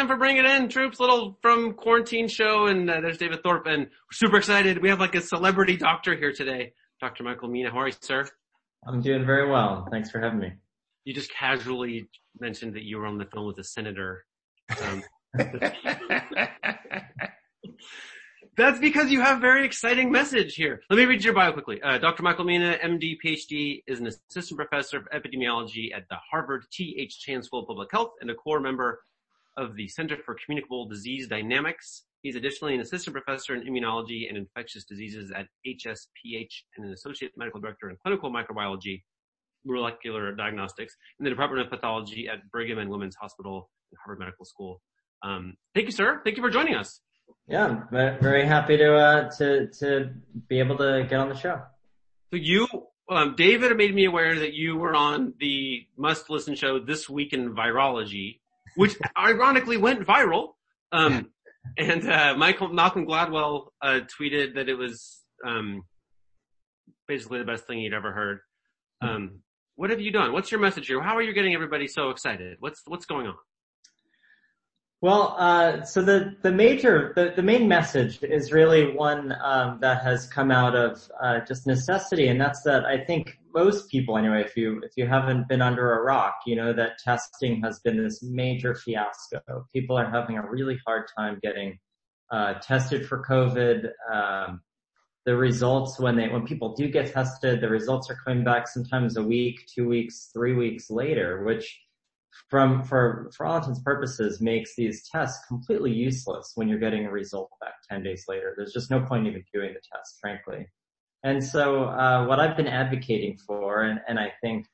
time for Bring It In, troops. Little from quarantine show, and there's David Thorpe, and we're super excited. We have like a celebrity doctor here today, Dr. Michael Mina. How are you, sir? I'm doing very well. Thanks for having me. You just casually mentioned that you were on the phone with a senator. That's because you have a very exciting message here. Let me read your bio quickly. Dr. Michael Mina, MD, PhD, is an assistant professor of epidemiology at the Harvard T.H. Chan School of Public Health and a core member of the Center for Communicable Disease Dynamics. He's additionally an assistant professor in immunology and infectious diseases at HSPH and an associate medical director in clinical microbiology, molecular diagnostics, in the Department of Pathology at Brigham and Women's Hospital and Harvard Medical School. Thank you, sir. Thank you for joining us. Yeah, very happy to be able to get on the show. So you, David made me aware that you were on the must-listen show This Week in Virology, which ironically went viral. And Malcolm Gladwell tweeted that it was basically the best thing he'd ever heard. What have you done? What's your message here? How are you getting everybody so excited? What's going on? Well, so the main message is really one that has come out of just necessity, and that's that I think most people, anyway, if you haven't been under a rock, you know that testing has been this major fiasco. People are having a really hard time getting tested for COVID. The results when people do get tested, the results are coming back sometimes a week, 2 weeks, 3 weeks later, which for all intents and purposes makes these tests completely useless when you're getting a result back 10 days later. There's just no point even doing the test, frankly. And so what I've been advocating for, and I think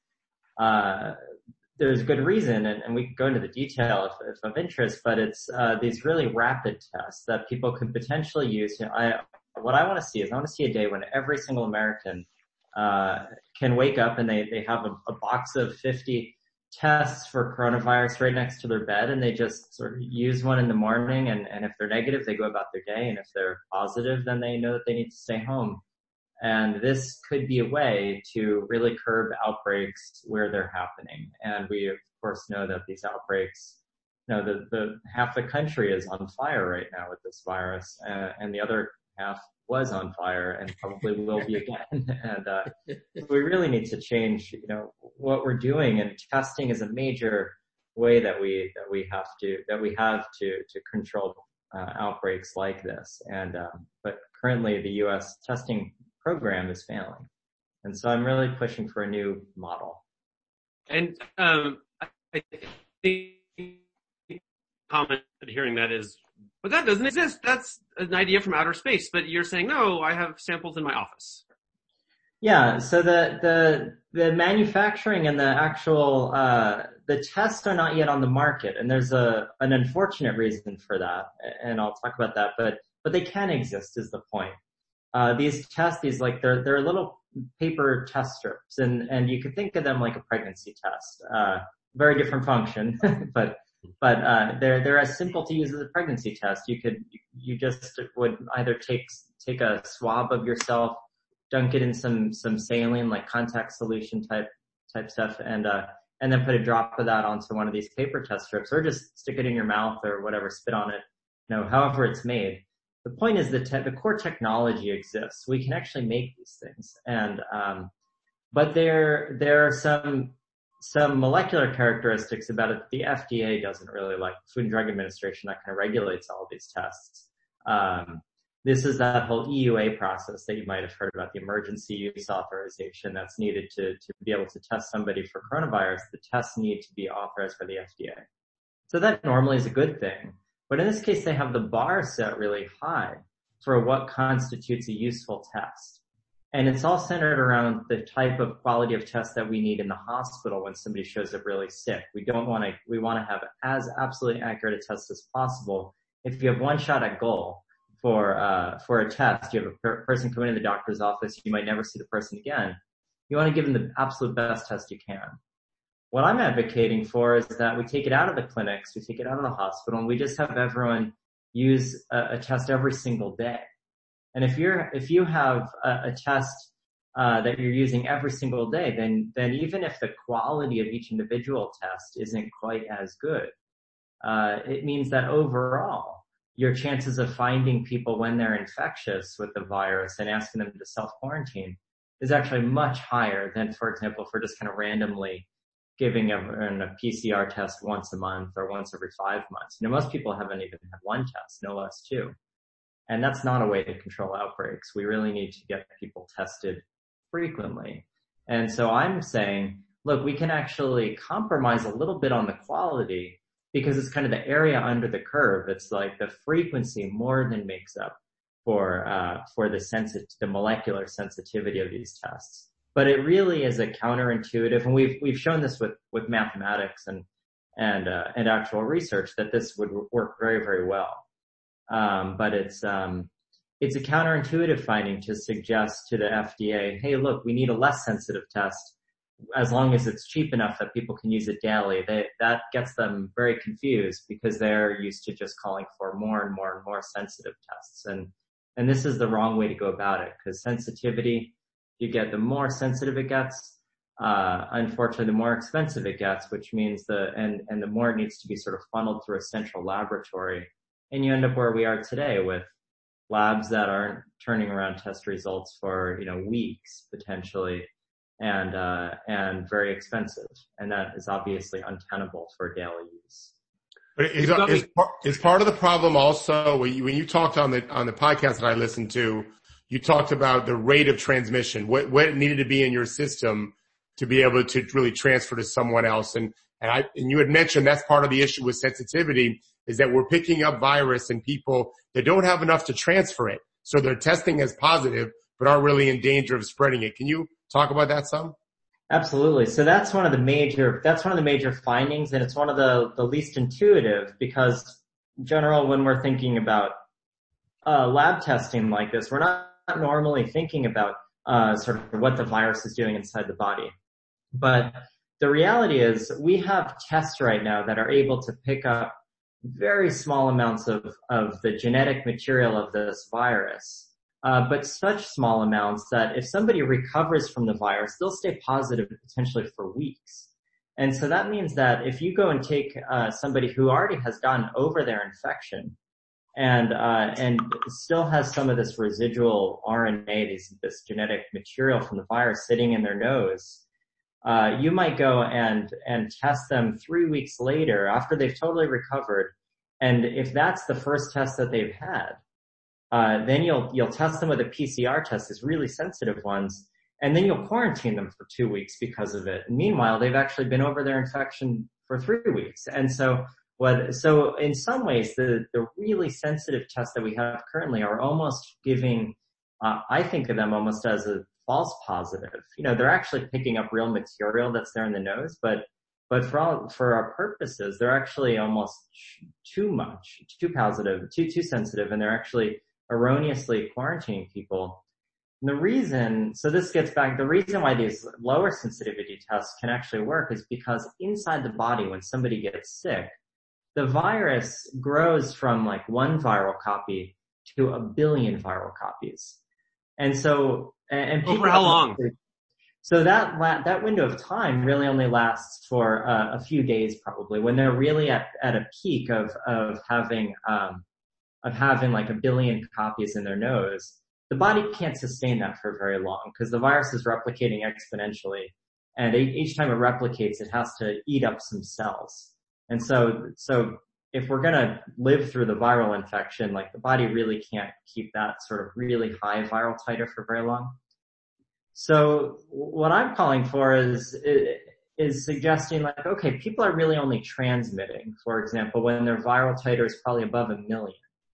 there's good reason, and we can go into the detail if of interest, but it's these really rapid tests that people could potentially use. What I want to see is I want to see a day when every single American can wake up and they have a box of 50 tests for coronavirus right next to their bed, and they just sort of use one in the morning, and if they're negative, they go about their day, and if they're positive, then they know that they need to stay home. And this could be a way to really curb outbreaks where they're happening. And we, of course, know that these outbreaks, the half the country is on fire right now with this virus, and the other half was on fire and probably will be again. And we really need to change, what we're doing, and testing is a major way that we have to control outbreaks like this. And but currently the U.S. testing program is failing, and so I'm really pushing for a new model. And I think comment hearing that is, but that doesn't exist. That's an idea from outer space. But you're saying, no, I have samples in my office. Yeah. So the manufacturing and the actual the tests are not yet on the market, and there's an unfortunate reason for that, and I'll talk about that. But they can exist is the point. These tests, they're little paper test strips, and you could think of them like a pregnancy test. Very different function, but they're as simple to use as a pregnancy test. You just would either take a swab of yourself, dunk it in some saline, like contact solution type stuff, and then put a drop of that onto one of these paper test strips, or just stick it in your mouth or whatever, spit on it, however it's made. The point is that the core technology exists. We can actually make these things, and but there are some molecular characteristics about it that the FDA doesn't really like. Food and Drug Administration, that kind of regulates all of these tests. This is that whole EUA process that you might have heard about, the emergency use authorization that's needed to be able to test somebody for coronavirus. The tests need to be authorized by the FDA. So that normally is a good thing. But in this case, they have the bar set really high for what constitutes a useful test. And it's all centered around the type of quality of test that we need in the hospital when somebody shows up really sick. We want to have as absolutely accurate a test as possible. If you have one shot at goal for a test, you have a person come into the doctor's office, you might never see the person again. You want to give them the absolute best test you can. What I'm advocating for is that we take it out of the clinics, we take it out of the hospital, and we just have everyone use a test every single day. And if you have a test that you're using every single day, then even if the quality of each individual test isn't quite as good, it means that overall, your chances of finding people when they're infectious with the virus and asking them to self-quarantine is actually much higher than, for example, if we're just kind of randomly giving everyone a PCR test once a month or once every 5 months. Most people haven't even had one test, no less two. And that's not a way to control outbreaks. We really need to get people tested frequently. And so I'm saying, look, we can actually compromise a little bit on the quality because it's kind of the area under the curve. It's like the frequency more than makes up for the molecular sensitivity of these tests. But it really is a counterintuitive, and we've shown this with mathematics and actual research that this would work very, very well. But it's a counterintuitive finding to suggest to the FDA, hey, look, we need a less sensitive test as long as it's cheap enough that people can use it daily. That gets them very confused because they're used to just calling for more and more and more sensitive tests. And this is the wrong way to go about it, because sensitivity, you get the more sensitive it gets, unfortunately the more expensive it gets, which means and the more it needs to be sort of funneled through a central laboratory. And you end up where we are today with labs that aren't turning around test results for, weeks potentially, and very expensive. And that is obviously untenable for daily use. But is part of the problem also when you talked on the podcast that I listened to, you talked about the rate of transmission, what needed to be in your system to be able to really transfer to someone else. And you had mentioned that's part of the issue with sensitivity, is that we're picking up virus in people that don't have enough to transfer it. So they're testing as positive, but aren't really in danger of spreading it. Can you talk about that some? Absolutely. So that's one of the major findings, and it's one of the least intuitive, because in general, when we're thinking about lab testing like this, we're not normally thinking about sort of what the virus is doing inside the body. But the reality is we have tests right now that are able to pick up very small amounts of the genetic material of this virus. But such small amounts that if somebody recovers from the virus, they'll stay positive potentially for weeks. And so that means that if you go and take somebody who already has gotten over their infection and still has some of this residual RNA, this genetic material from the virus sitting in their nose, you might go and test them 3 weeks later after they've totally recovered. And if that's the first test that they've had, then you'll test them with a PCR test, these really sensitive ones, and then you'll quarantine them for 2 weeks because of it. And meanwhile, they've actually been over their infection for 3 weeks. And so in some ways, the really sensitive tests that we have currently are almost giving, I think of them almost as a false positive. They're actually picking up real material that's there in the nose, but for our purposes, they're actually almost too positive, too sensitive, and they're actually erroneously quarantining people. And the reason why these lower sensitivity tests can actually work is because inside the body, when somebody gets sick, the virus grows from like 1 viral copy to 1 billion viral copies. And so, and people, over how long? So that window of time really only lasts for a few days, probably, when they're really at a peak of having like 1 billion copies in their nose. The body can't sustain that for very long because the virus is replicating exponentially, and each time it replicates, it has to eat up some cells. And so if we're gonna live through the viral infection, like the body really can't keep that sort of really high viral titer for very long. So what I'm calling for is suggesting like, okay, people are really only transmitting, for example, when their viral titer is probably above 1 million.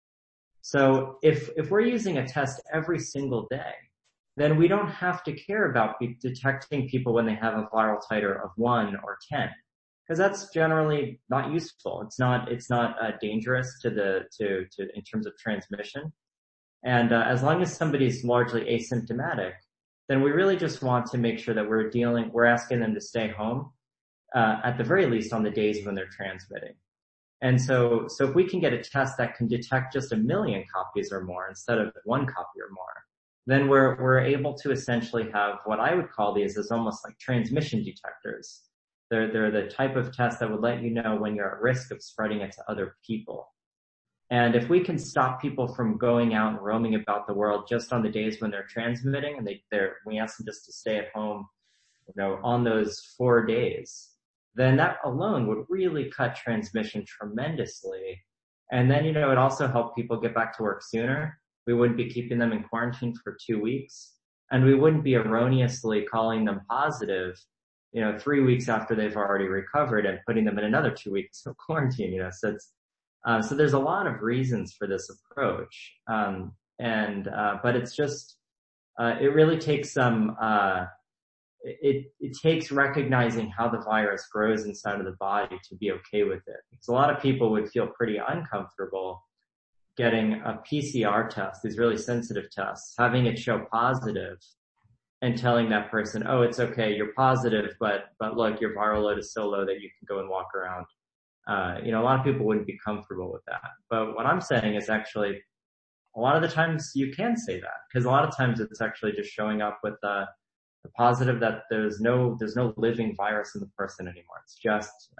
So if we're using a test every single day, then we don't have to care about detecting people when they have a viral titer of 1 or 10, because that's generally not useful. It's not dangerous in terms of transmission. And as long as somebody's largely asymptomatic, then we really just want to make sure that we're asking them to stay home, at the very least on the days when they're transmitting. And so if we can get a test that can detect just 1 million copies or more instead of 1 copy or more, then we're able to essentially have what I would call these as almost like transmission detectors They're the type of test that would let you know when you're at risk of spreading it to other people. And if we can stop people from going out and roaming about the world just on the days when they're transmitting, and we ask them just to stay at home, on those 4 days, then that alone would really cut transmission tremendously. And then, it also helped people get back to work sooner. We wouldn't be keeping them in quarantine for 2 weeks, and we wouldn't be erroneously calling them positive, 3 weeks after they've already recovered and putting them in another 2 weeks of quarantine, so there's a lot of reasons for this approach. But it's just, it really takes some, it takes recognizing how the virus grows inside of the body to be okay with it. Because a lot of people would feel pretty uncomfortable getting a PCR test, these really sensitive tests, having it show positive and telling that person, oh, it's okay, you're positive, but look, your viral load is so low that you can go and walk around. A lot of people wouldn't be comfortable with that. But what I'm saying is actually, a lot of the times you can say that, because a lot of times it's actually just showing up with the positive that there's no living virus in the person anymore. It's just,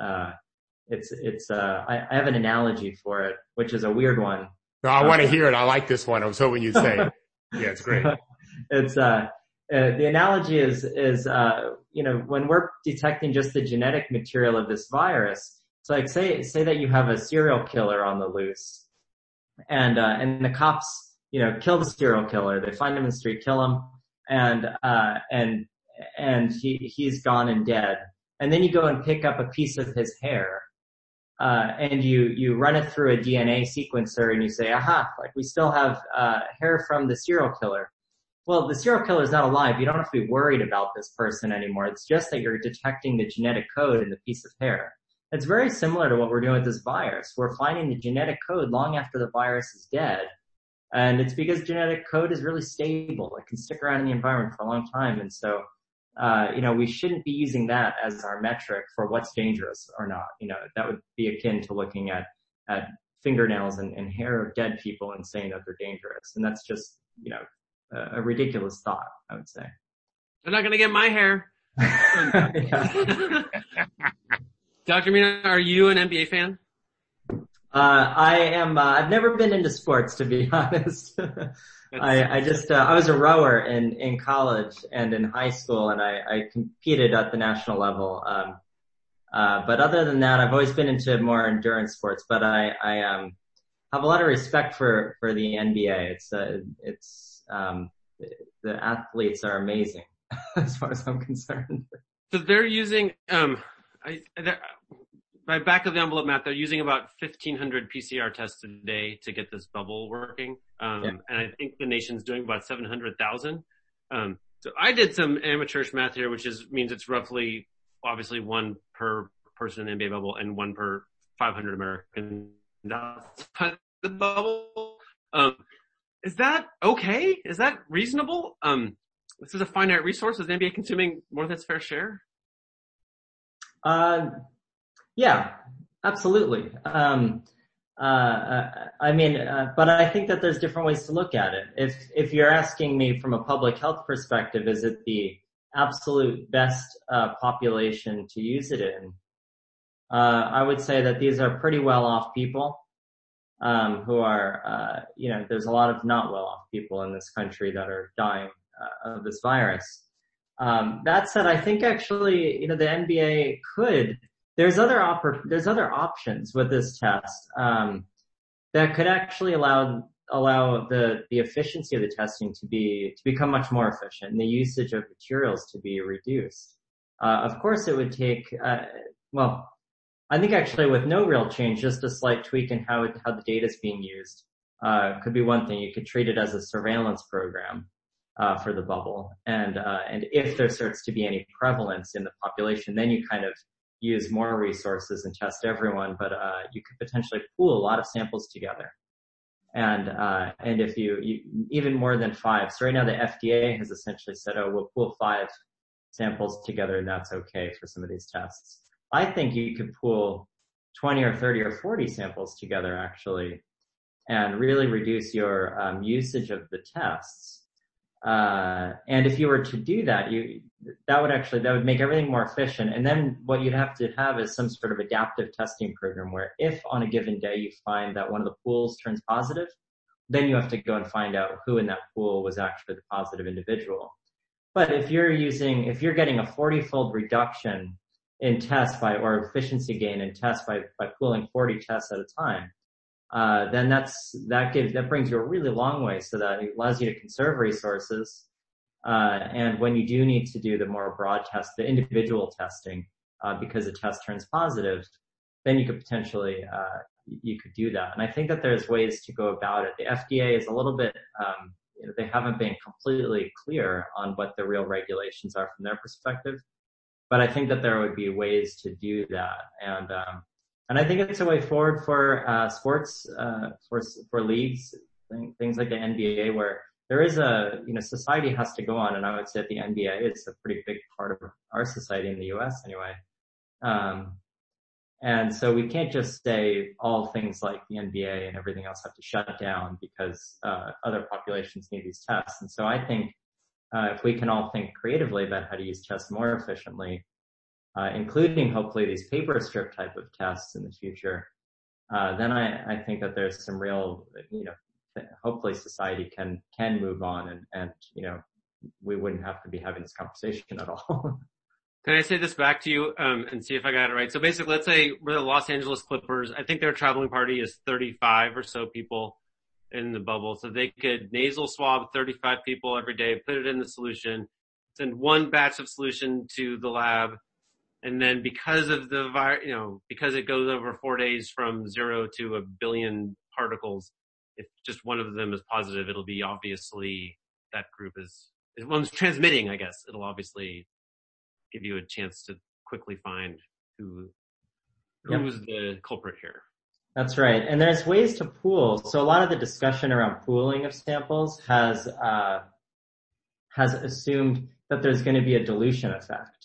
I have an analogy for it, which is a weird one. No, I want to hear it. I like this one. I was hoping you'd say it. Yeah, it's great. It's, the analogy is, when we're detecting just the genetic material of this virus, it's like, say that you have a serial killer on the loose, and the cops, kill the serial killer. They find him in the street, kill him, and he's gone and dead. And then you go and pick up a piece of his hair, and you run it through a DNA sequencer and you say, aha, like we still have, hair from the serial killer. Well, the serial killer is not alive. You don't have to be worried about this person anymore. It's just that you're detecting the genetic code in the piece of hair. It's very similar to what we're doing with this virus. We're finding the genetic code long after the virus is dead. And it's because genetic code is really stable. It can stick around in the environment for a long time. And so, we shouldn't be using that as our metric for what's dangerous or not. That would be akin to looking at fingernails and hair of dead people and saying that they're dangerous. And that's just, a ridiculous thought, I would say. They're not going to get my hair. Dr. Mina, are you an NBA fan? I am, I've never been into sports, to be honest. I was a rower in college and in high school, and I competed at the national level. But other than that, I've always been into more endurance sports, but I have a lot of respect for the NBA. The athletes are amazing as far as I'm concerned. So they're using, by back of the envelope math, they're using about 1,500 PCR tests a day to get this bubble working. And I think the nation's doing about 700,000. So I did some amateurish math here, which means it's roughly, obviously, one per person in the NBA bubble and one per 500 Americans outside the bubble. Is that okay? Is that reasonable? This is a finite resource. Is the NBA consuming more than its fair share? Yeah, absolutely. But I think that there's different ways to look at it. If you're asking me from a public health perspective, is it the absolute best population to use it in? I would say that these are pretty well off people who are, there's a lot of not well off people in this country that are dying of this virus. That said, I think actually, the NBA could. There's other options with this test that could actually allow the efficiency of the testing to become much more efficient and the usage of materials to be reduced. Of course, it would take I think actually with no real change, just a slight tweak in how the data is being used could be one thing. You could treat it as a surveillance program for the bubble, and if there starts to be any prevalence in the population, then you kind of use more resources and test everyone, but you could potentially pool a lot of samples together. And if you even more than 5. So right now the FDA has essentially said, we'll pool 5 samples together and that's okay for some of these tests. I think you could pool 20 or 30 or 40 samples together actually and really reduce your usage of the tests. And if you were to do that, that would make everything more efficient. And then what you'd have to have is some sort of adaptive testing program where if on a given day you find that one of the pools turns positive, then you have to go and find out who in that pool was actually the positive individual. But if you're getting a 40-fold reduction in tests or efficiency gain in tests by pooling 40 tests at a time, then that brings you a really long way, so that it allows you to conserve resources. And when you do need to do the more broad test, the individual testing, because a test turns positive, then you could potentially, you could do that. And I think that there's ways to go about it. The FDA is a little bit, they haven't been completely clear on what the real regulations are from their perspective, but I think that there would be ways to do that. And I think it's a way forward for sports, for leagues, things like the NBA, where there is society has to go on. And I would say that the NBA is a pretty big part of our society in the US anyway. And so we can't just say all things like the NBA and everything else have to shut down because other populations need these tests. And so I think if we can all think creatively about how to use tests more efficiently, including hopefully these paper strip type of tests in the future, then I think that there's some real, hopefully society can move on and we wouldn't have to be having this conversation at all. Can I say this back to you, and see if I got it right? So basically, let's say we're the Los Angeles Clippers. I think their traveling party is 35 or so people in the bubble. So they could nasal swab 35 people every day, put it in the solution, send one batch of solution to the lab. And then because of the because it goes over 4 days from 0 to 1 billion particles, if just one of them is positive, it'll be obviously that group is one's transmitting, I guess. It'll obviously give you a chance to quickly find who's the culprit here. That's right. And there's ways to pool. So a lot of the discussion around pooling of samples has assumed that there's going to be a dilution effect.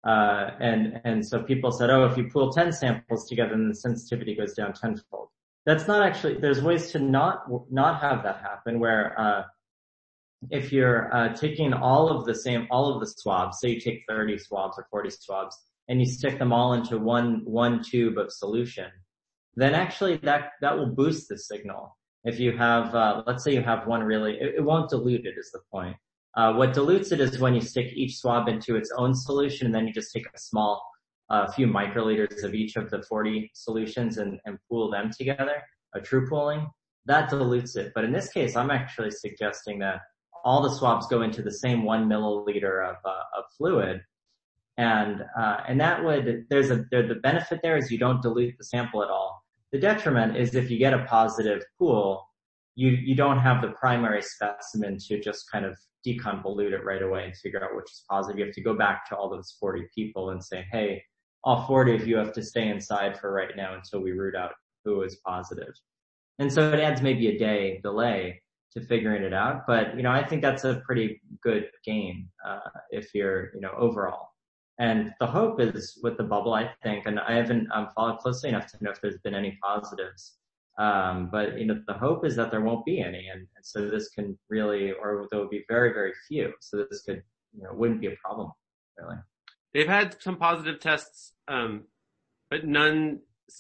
And so people said, if you pool 10 samples together, then the sensitivity goes down tenfold. That's not actually, there's ways to not have that happen where, if you're, taking all of the swabs, say you take 30 swabs or 40 swabs and you stick them all into one tube of solution, then actually that will boost the signal. If you have, let's say you have one it won't dilute it is the point. What dilutes it is when you stick each swab into its own solution and then you just take a few microliters of each of the 40 solutions and pool them together, a true pooling. That dilutes it. But in this case, I'm actually suggesting that all the swabs go into the same 1 milliliter of fluid. And that would, the benefit there is you don't dilute the sample at all. The detriment is if you get a positive pool, you don't have the primary specimen to just kind of deconvolute it right away and figure out which is positive. You have to go back to all those 40 people and say, hey, all 40 of you have to stay inside for right now until we root out who is positive. And so it adds maybe a day delay to figuring it out. But, I think that's a pretty good gain, if you're, overall. And the hope is with the bubble, I think, and I haven't followed closely enough to know if there's been any positives. But, the hope is that there won't be any. And so this can really, or there will be very, very few. So this could, wouldn't be a problem, really. They've had some positive tests, but none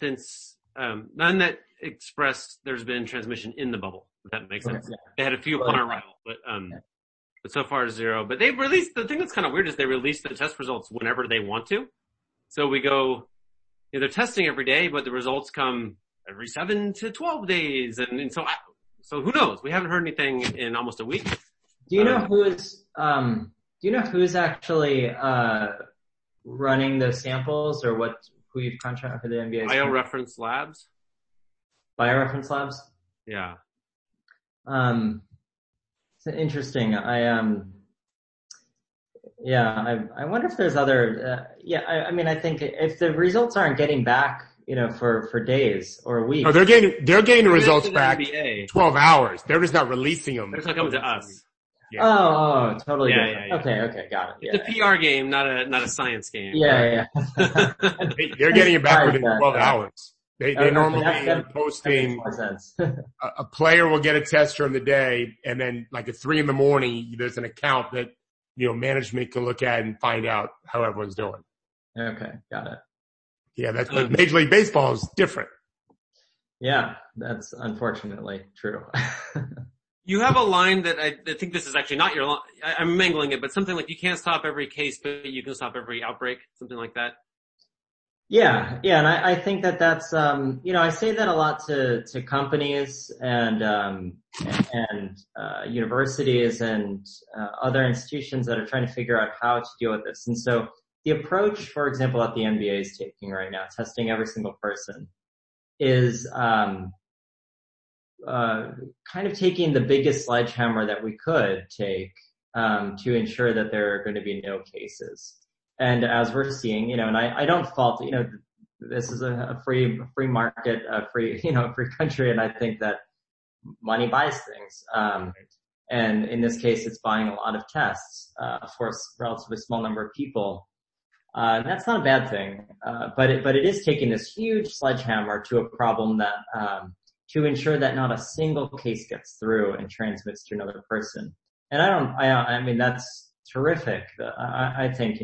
that express there's been transmission in the bubble, if that makes sense. Yeah. They had a few upon arrival, but so far 0. But they've released, the thing that's kind of weird is they release the test results whenever they want to. So we go, they're testing every day, but the results come every 7 to 12 days. And so who knows? We haven't heard anything in almost a week. Do you know who's actually, running the samples or who you've contracted for the NBA? BioReference Labs. BioReference Labs? Yeah. It's interesting. I wonder if there's other, I think if the results aren't getting back, for days or weeks. No, they're getting the results back 12 hours. They're just not releasing them. They're not coming to us. Yeah. Oh, totally. Yeah. Okay, got it. It's a PR game, not a science game. Yeah. They're getting it back within 12 hours. They normally are posting, that makes more sense. a player will get a test during the day, and then like at 3 a.m, there's an account that, management can look at and find out how everyone's doing. Okay, got it. Yeah, but Major League Baseball is different. Yeah, that's unfortunately true. You have a line that I think this is actually not your line. I'm mangling it, but something like you can't stop every case, but you can stop every outbreak, something like that. Yeah, and I think that's, I say that a lot to companies and universities and other institutions that are trying to figure out how to deal with this. And so the approach, for example, that the NBA is taking right now, testing every single person, is kind of taking the biggest sledgehammer that we could take to ensure that there are going to be no cases. And as we're seeing, and I don't fault, this is a free market, a free country, and I think that money buys things. And in this case, it's buying a lot of tests for a relatively small number of people. That's not a bad thing, but it is taking this huge sledgehammer to a problem that to ensure that not a single case gets through and transmits to another person. And I mean, that's terrific. I think,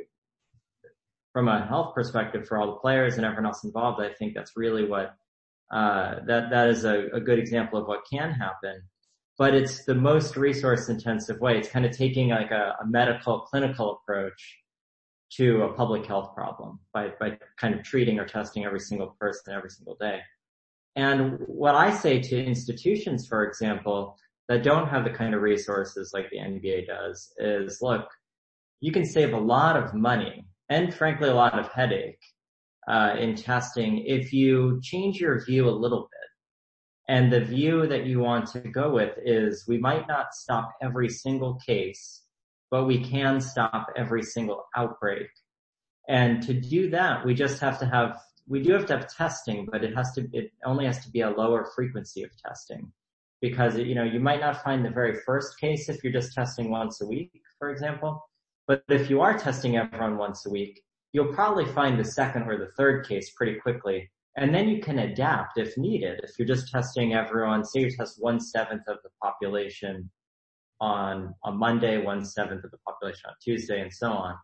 from a health perspective for all the players and everyone else involved, I think that's really what, that is a good example of what can happen. But it's the most resource intensive way. It's kind of taking like a medical, clinical approach to a public health problem by kind of treating or testing every single person every single day. And what I say to institutions, for example, that don't have the kind of resources like the NBA does is, look, you can save a lot of money and frankly a lot of headache in testing if you change your view a little bit. And the view that you want to go with is we might not stop every single case, but we can stop every single outbreak. And to do that, we do have to have testing, but it only has to be a lower frequency of testing. Because, you might not find the very first case if you're just testing once a week, for example. But if you are testing everyone once a week, you'll probably find the second or the third case pretty quickly. And then you can adapt if needed. If you're just testing everyone, say you test 1/7 of the population on Monday, 1/7 of the population on Tuesday, and so on.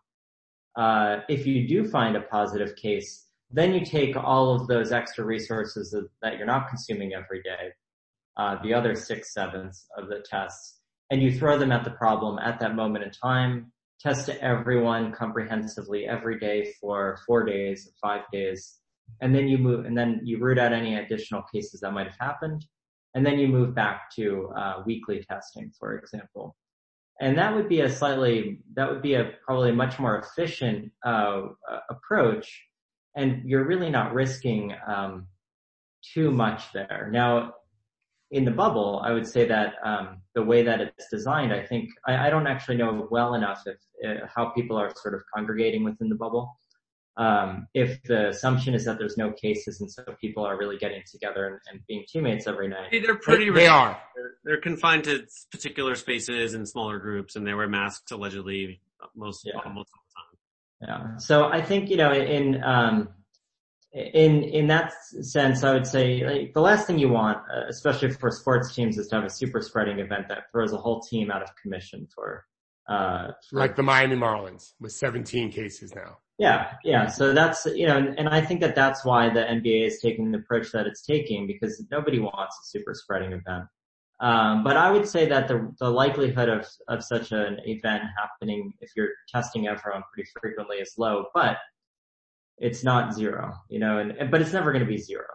If you do find a positive case, then you take all of those extra resources that you're not consuming every day, the other 6/7 of the tests, and you throw them at the problem at that moment in time, test everyone comprehensively every day for 4 days, 5 days, and then you root out any additional cases that might have happened, and then you move back to weekly testing, for example. And that would be probably a much more efficient approach, and you're really not risking too much there. Now, in the bubble, I would say that the way that it's designed, I think I don't actually know well enough how people are sort of congregating within the bubble. If the assumption is that there's no cases and so people are really getting together and being teammates every night. They are. They're confined to particular spaces and smaller groups, and they wear masks allegedly almost all the time. Yeah. So I think, in that sense, I would say like, the last thing you want, especially for sports teams, is to have a super spreading event that throws a whole team out of commission for like the Miami Marlins with 17 cases now. Yeah. So that's, and I think that's why the NBA is taking the approach that it's taking, because nobody wants a super spreading event. But I would say that the likelihood of such an event happening if you're testing everyone pretty frequently is low, but it's not zero, but it's never going to be zero.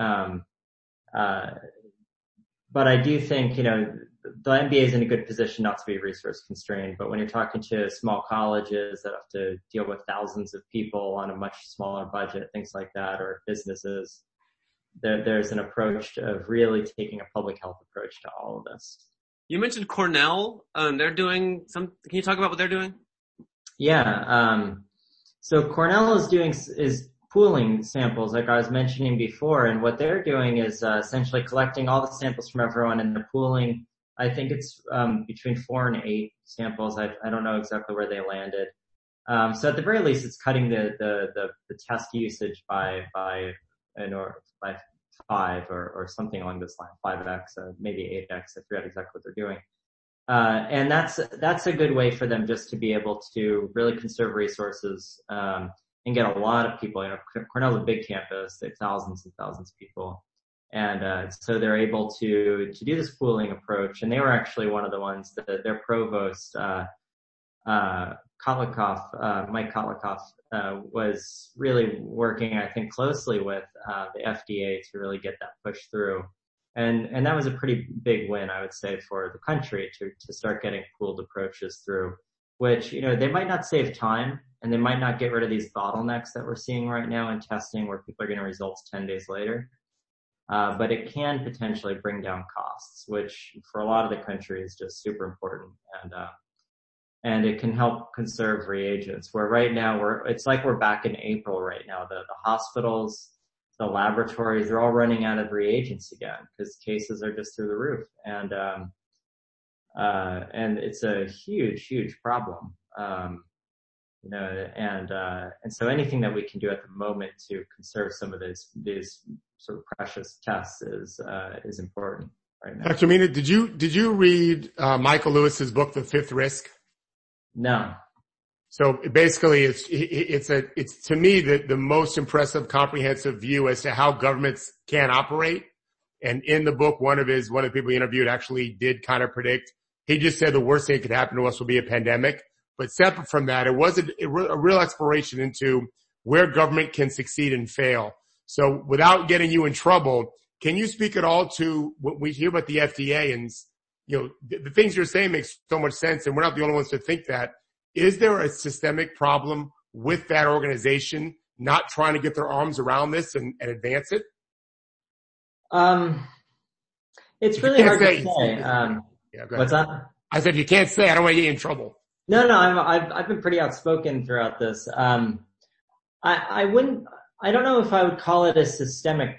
But I do think, the NBA is in a good position not to be resource constrained, but when you're talking to small colleges that have to deal with thousands of people on a much smaller budget, things like that, or businesses, there's an approach of really taking a public health approach to all of this. You mentioned Cornell. They're doing can you talk about what they're doing? Yeah. So Cornell is pooling samples like I was mentioning before, and what they're doing is essentially collecting all the samples from everyone and they're pooling. I think it's between 4 and 8 samples. I don't know exactly where they landed. So at the very least, it's cutting the test usage by or by 5 or something along this line, 5x, maybe 8x. I forget exactly what they're doing. And that's a good way for them just to be able to really conserve resources, and get a lot of people. Cornell's a big campus, they have thousands and thousands of people. And, so they're able to do this pooling approach. And they were actually one of the ones that their provost, Kotlikoff, Mike Kotlikoff, was really working, I think, closely with, the FDA to really get that push through. And that was a pretty big win, I would say, for the country to start getting pooled approaches through, which, they might not save time and they might not get rid of these bottlenecks that we're seeing right now in testing where people are getting results 10 days later. But it can potentially bring down costs, which for a lot of the country is just super important. And it can help conserve reagents, where right now it's like we're back in April right now. The hospitals, the laboratories, they're all running out of reagents again because cases are just through the roof. And it's a huge, huge problem. And so anything that we can do at the moment to conserve some of these sort of precious tests is important right now. Dr. Mina, did you read Michael Lewis's book, The Fifth Risk? No. So basically it's to me the most impressive comprehensive view as to how governments can operate. And in the book, one of the people he interviewed actually did kind of predict. He just said the worst thing that could happen to us will be a pandemic. But separate from that, it was a real exploration into where government can succeed and fail. So without getting you in trouble, can you speak at all to what we hear about the FDA and, the things you're saying make so much sense, and we're not the only ones to think that. Is there a systemic problem with that organization not trying to get their arms around this and advance it? It's really hard to say. What's that? I said, you can't say. I don't want to get you in trouble. No, I've been pretty outspoken throughout this. I don't know if I would call it a systemic,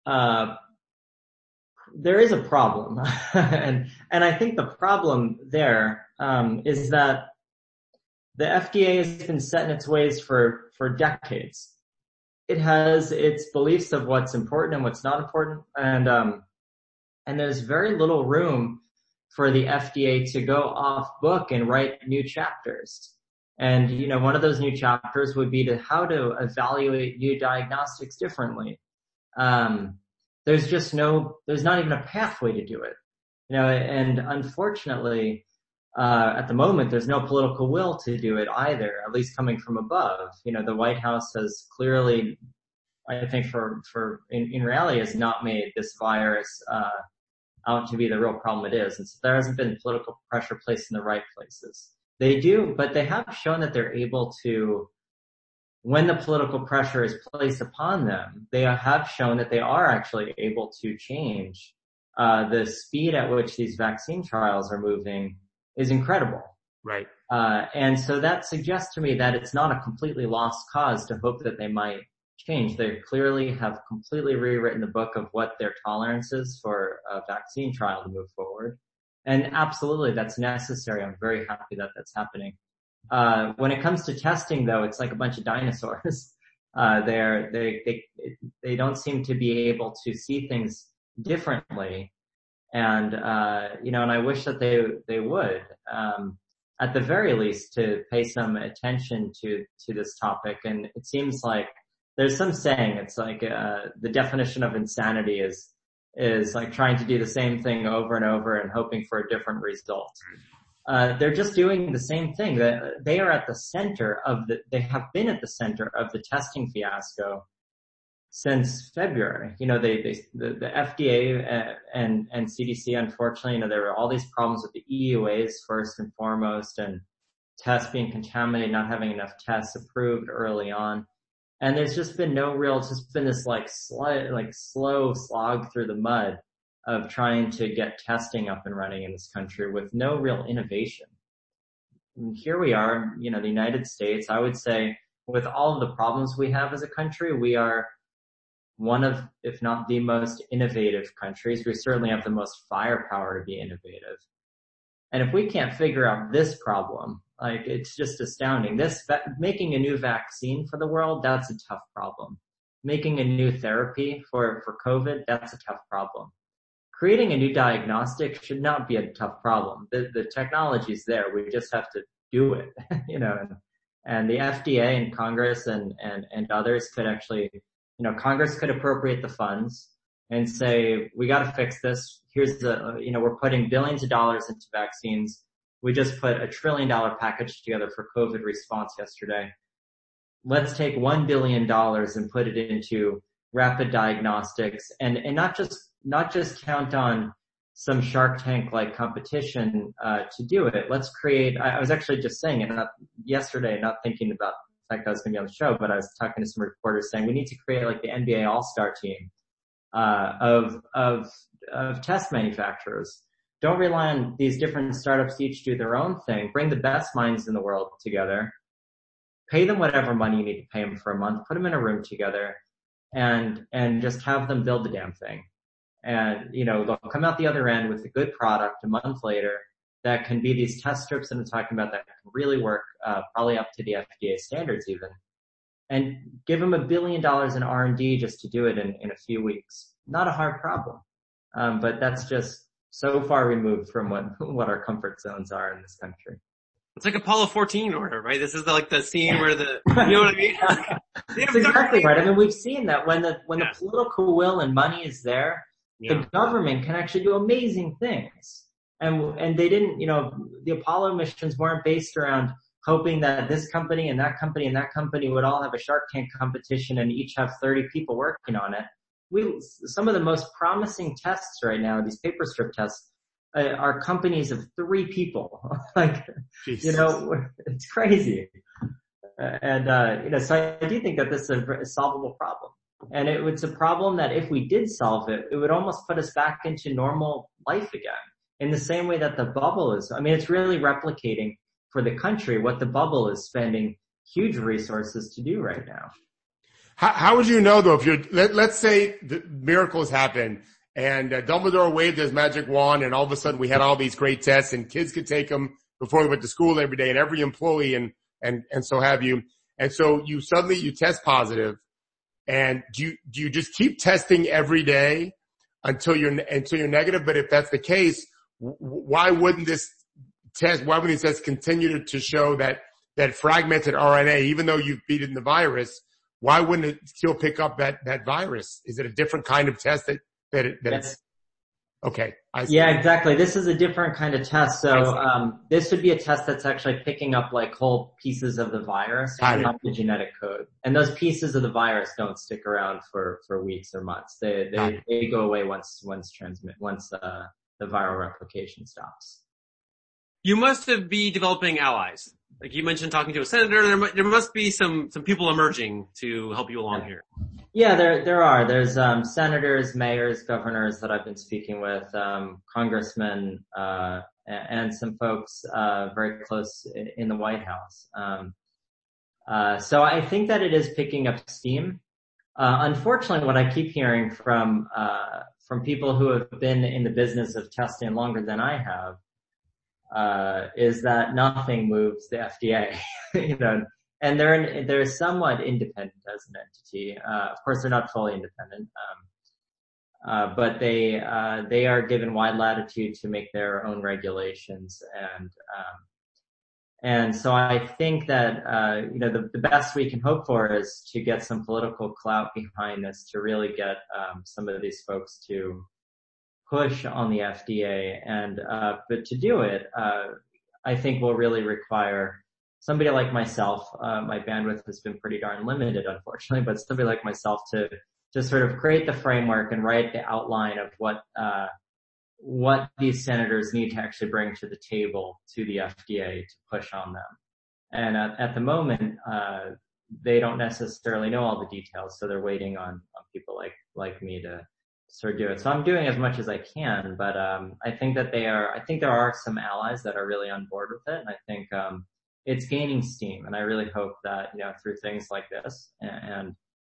there is a problem. and I think the problem there, is that the FDA has been set in its ways for decades. It has its beliefs of what's important and what's not important. And there's very little room for the FDA to go off book and write new chapters. And, one of those new chapters would be how to evaluate new diagnostics differently. There's not even a pathway to do it. And unfortunately, at the moment, there's no political will to do it either, at least coming from above. The White House has clearly, I think in reality has not made this virus, out to be the real problem it is. And so there hasn't been political pressure placed in the right places. They do, but they have shown that they're able to, when the political pressure is placed upon them, they have shown that they are actually able to change. The speed at which these vaccine trials are moving is incredible. Right. And so that suggests to me that it's not a completely lost cause to hope that they might change. They clearly have completely rewritten the book of what their tolerance is for a vaccine trial to move forward. And absolutely, that's necessary. I'm very happy that that's happening. When it comes to testing, though, it's like a bunch of dinosaurs. They don't seem to be able to see things differently. And, and I wish that they would, at the very least, to pay some attention to this topic. And it seems like there's some saying, it's like, the definition of insanity is like trying to do the same thing over and over and hoping for a different result. They're just doing the same thing. They are at the center they have been at the center of the testing fiasco since February. The FDA and CDC, unfortunately, there were all these problems with the EUAs first and foremost, and tests being contaminated, not having enough tests approved early on. And there's just been it's just been this slow slog through the mud of trying to get testing up and running in this country with no real innovation. And here we are, the United States, I would say, with all of the problems we have as a country, we are one of, if not the most innovative countries. We certainly have the most firepower to be innovative. And if we can't figure out this problem, it's just astounding. Making a new vaccine for the world, that's a tough problem. making a new therapy for COVID, that's a tough problem. Creating a new diagnostic should not be a tough problem. The technology's there. We just have to do it, and the FDA and Congress and others could actually, Congress could appropriate the funds and say, we got to fix this. Here's we're putting billions of dollars into vaccines. We just put $1 trillion package together for COVID response yesterday. Let's take $1 billion and put it into rapid diagnostics and not just count on some Shark Tank like competition to do it. Let's create. I was actually just saying it yesterday, not thinking about the fact that I was going to be on the show, but I was talking to some reporters saying we need to create like the NBA All-Star team of test manufacturers. Don't rely on these different startups to each do their own thing. Bring the best minds in the world together. Pay them whatever money you need to pay them for a month. Put them in a room together, and just have them build the damn thing. And they'll come out the other end with a good product a month later that can be these test strips that I'm talking about that can really work, probably up to the FDA standards even. And give them $1 billion in R&D just to do it in a few weeks. Not a hard problem, but that's just so far removed from what our comfort zones are in this country. It's like Apollo 14 order, right? This is like the scene where you know what I mean? That's exactly right. I mean, we've seen that when the political will and money is there, the government can actually do amazing things. And they didn't, the Apollo missions weren't based around hoping that this company and that company and that company would all have a Shark Tank competition and each have 30 people working on it. Some of the most promising tests right now, these paper strip tests, are companies of 3 people. It's crazy. So I do think that this is a solvable problem. And it's a problem that if we did solve it, it would almost put us back into normal life again. In the same way that the bubble is, it's really replicating for the country what the bubble is spending huge resources to do right now. How would you know though, if let's say the miracles happen and Dumbledore waved his magic wand and all of a sudden we had all these great tests and kids could take them before they went to school every day and every employee and so have you. And so you test positive, and do you just keep testing every day until you're negative? But if that's the case, why wouldn't these tests continue to show that fragmented RNA, even though you've beaten the virus? Why wouldn't it still pick up that virus? Is it a different kind of test that's okay? I see. Yeah, exactly. This is a different kind of test. So, this would be a test that's actually picking up like whole pieces of the virus, not the genetic code. And those pieces of the virus don't stick around for weeks or months. They go away once the viral replication stops. You must be developing allies. Like you mentioned, talking to a senator, there must be some people emerging to help you along here. Yeah, there are. There's senators, mayors, governors that I've been speaking with, congressmen, and some folks very close in the White House. So I think that it is picking up steam. Unfortunately, what I keep hearing from people who have been in the business of testing longer than I have, is that nothing moves the FDA, and they're somewhat independent as an entity. Of course, they're not fully independent, but they are given wide latitude to make their own regulations, and so I think that the best we can hope for is to get some political clout behind this to really get some of these folks to push on the FDA, but to do it, I think will really require somebody like myself. My bandwidth has been pretty darn limited, unfortunately, but somebody like myself to sort of create the framework and write the outline of what these senators need to actually bring to the table to the FDA to push on them. And at the moment, they don't necessarily know all the details, so they're waiting on people like me to sort of do it. So I'm doing as much as I can, but I think there are some allies that are really on board with it, and I think it's gaining steam, and I really hope that through things like this and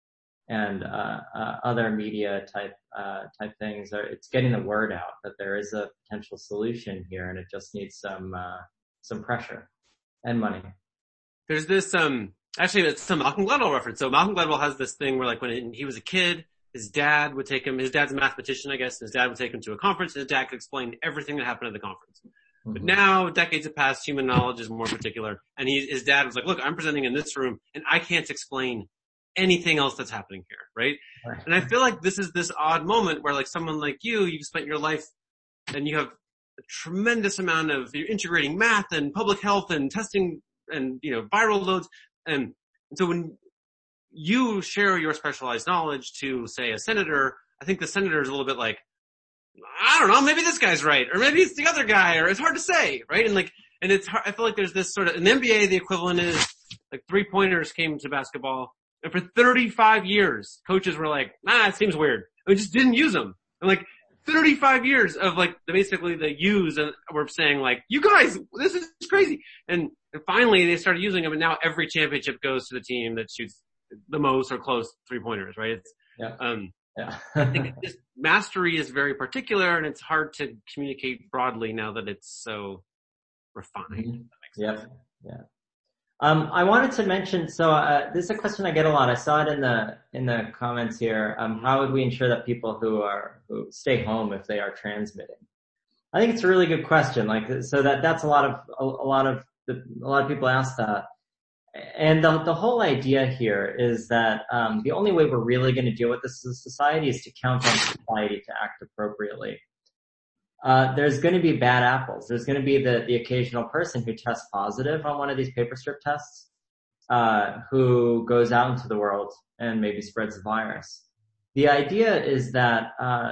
other media type things, it's getting the word out that there is a potential solution here, and it just needs some pressure and money. There's this Actually, it's a Malcolm Gladwell reference. So Malcolm Gladwell has this thing where, like, when he was a kid, his dad's a mathematician, I guess, and his dad would take him to a conference, and his dad could explain everything that happened at the conference. Mm-hmm. But now, decades have passed, human knowledge is more particular, and his dad was like, look, I'm presenting in this room, and I can't explain anything else that's happening here, right? And I feel like this is this odd moment where, like, someone like you've spent your life, and you have a tremendous amount of, you're integrating math and public health and testing and, viral loads. And so when you share your specialized knowledge to, say, a senator, I think the senator is a little bit like, I don't know, maybe this guy's right, or maybe it's the other guy, or it's hard to say, right? And it's hard, I feel like there's this sort of, in the NBA, the equivalent is, like, 3-pointers came to basketball, and for 35 years, coaches were like, it seems weird. And we just didn't use them. And, like, 35 years of, like, basically the use, and we're saying, like, you guys, this is crazy. And finally they started using them, and now every championship goes to the team that shoots the most or close 3-pointers, right? I think just mastery is very particular, and it's hard to communicate broadly now that it's so refined. Mm-hmm. If that makes sense. Yeah. I wanted to mention, so this is a question I get a lot. I saw it in the comments here. How would we ensure that people who stay home if they are transmitting? I think it's a really good question. Like, so that's a lot of people ask that. And the whole idea here is that the only way we're really going to deal with this as a society is to count on society to act appropriately. There's going to be bad apples. There's going to be the occasional person who tests positive on one of these paper strip tests, who goes out into the world and maybe spreads the virus. The idea is that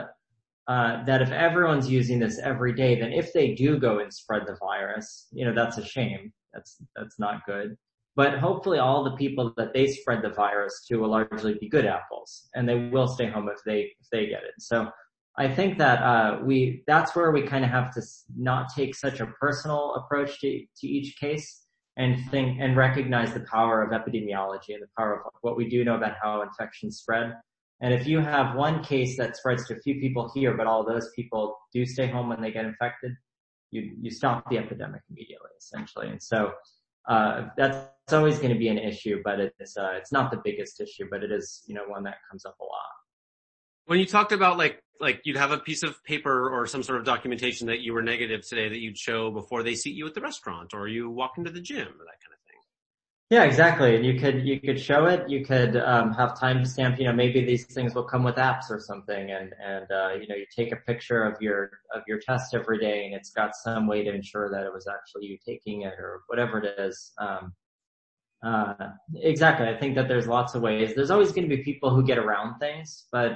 if everyone's using this every day, then if they do go and spread the virus, that's a shame. That's not good. But hopefully all the people that they spread the virus to will largely be good apples, and they will stay home if they get it. So I think that that's where we kind of have to not take such a personal approach to each case, and recognize the power of epidemiology and the power of what we do know about how infections spread. And if you have one case that spreads to a few people here, but all those people do stay home when they get infected, you stop the epidemic immediately, essentially. And so that's always going to be an issue, but it's not the biggest issue, but it is, one that comes up a lot. When you talked about like you'd have a piece of paper or some sort of documentation that you were negative today that you'd show before they seat you at the restaurant or you walk into the gym or that kind of thing. Yeah, exactly. And you could show it. You could have timestamp. Maybe these things will come with apps or something, and you take a picture of your test every day, and it's got some way to ensure that it was actually you taking it or whatever it is. Exactly. I think that there's lots of ways. There's always going to be people who get around things, but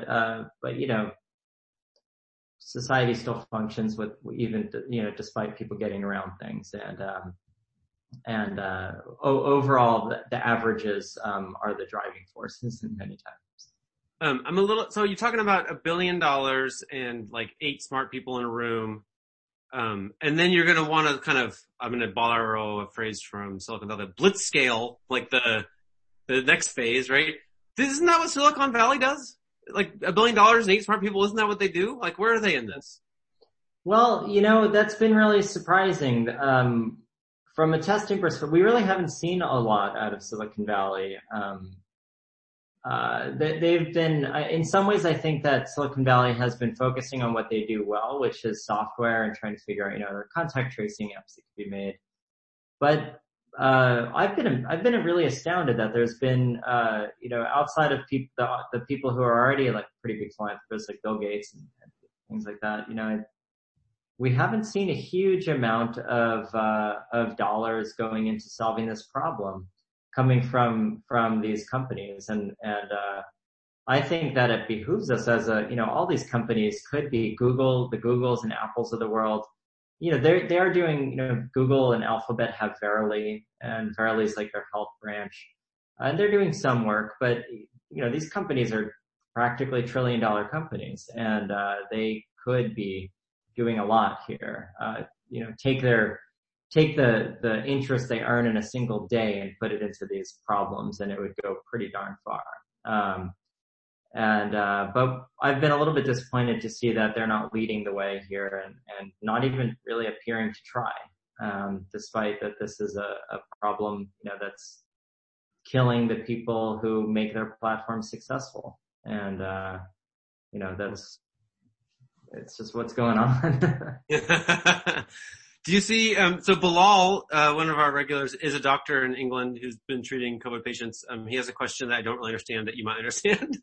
society still functions with even, despite people getting around things. And overall, the averages are the driving forces in many times. So you're talking about $1 billion and like 8 smart people in a room. And then you're going to want to kind of, I'm going to borrow a phrase from Silicon Valley, blitz scale, like the next phase, right? Isn't that what Silicon Valley does? Like $1 billion and 8 smart people, isn't that what they do? Like, where are they in this? Well, that's been really surprising. From a testing perspective, we really haven't seen a lot out of Silicon Valley. They've been, in some ways, I think that Silicon Valley has been focusing on what they do well, which is software and trying to figure out, there are contact tracing apps that can be made. But, I've been really astounded that there's been, outside of the people who are already like pretty big philanthropists like Bill Gates and things like that, we haven't seen a huge amount of dollars going into solving this problem coming from these companies. And I think that it behooves us as all these companies could be Google, the Googles and Apples of the world. They are doing, Google and Alphabet have Verily, and Verily is like their health branch. And they're doing some work, but, these companies are practically $1 trillion companies, and they could be doing a lot here. Take the interest they earn in a single day and put it into these problems, and it would go pretty darn far. But I've been a little bit disappointed to see that they're not leading the way here and not even really appearing to try, despite that this is a problem, that's killing the people who make their platform successful. And, it's just what's going on. Do you see, so Bilal, one of our regulars, is a doctor in England who's been treating COVID patients. He has a question that I don't really understand that you might understand.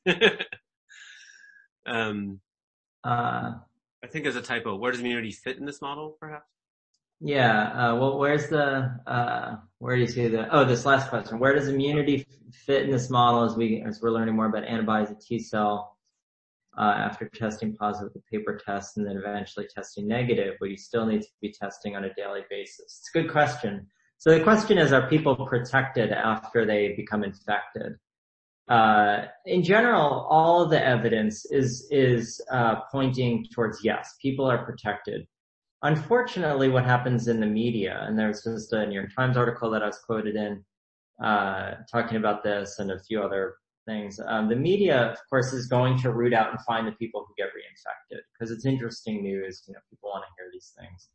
I think there's a typo. Where does immunity fit in this model, perhaps? Yeah. Well, where do you see this last question? Where does immunity fit in this model as we're learning more about antibodies and T cell, after testing positive with the paper test and then eventually testing negative, but you still need to be testing on a daily basis? It's a good question. So the question is, are people protected after they become infected? In general, all of the evidence is pointing towards yes, people are protected. Unfortunately, what happens in the media, and there's just a New York Times article that I was quoted in, talking about this and a few other things. The media, of course, is going to root out and find the people who get reinfected because it's interesting news. People want to hear these things.